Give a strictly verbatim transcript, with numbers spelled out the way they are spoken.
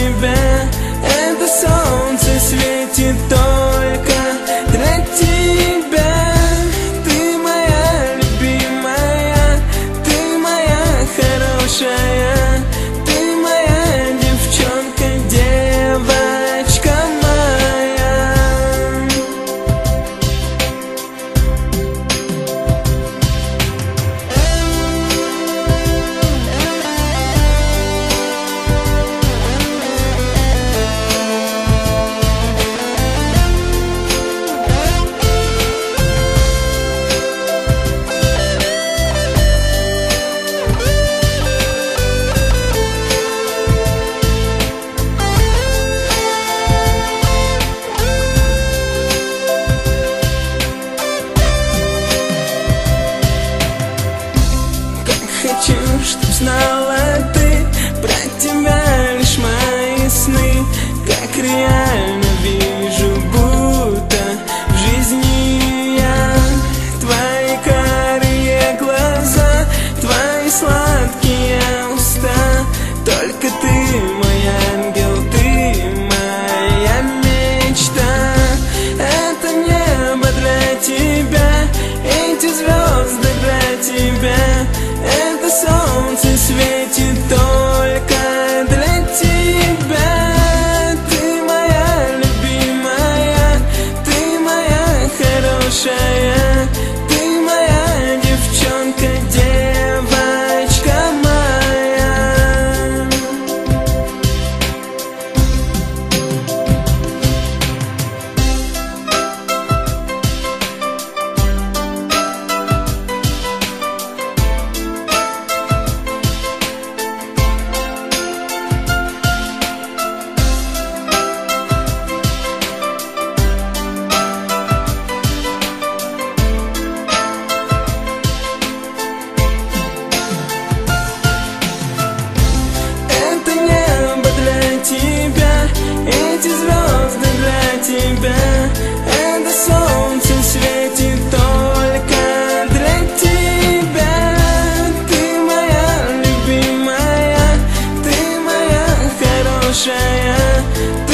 тебя. Это солнце светит только для тебя. Ты моя любимая, ты моя хорошая, ты моя девчонка, девочка моя. Хочу, чтоб знала ты, про тебя лишь мои сны. Как реально вижу, будто в жизни я. Твои карие глаза, твои сладкие уста. Только ты мой ангел, ты моя мечта. Это небо для тебя, эти звезды для тебя. Это солнце светит только для тебя. Ты моя любимая, ты моя хорошая, ты моя девчонка, девочка моя. Тебя, эти звезды для тебя. Это солнце светит только для тебя. Ты моя любимая, ты моя хорошая,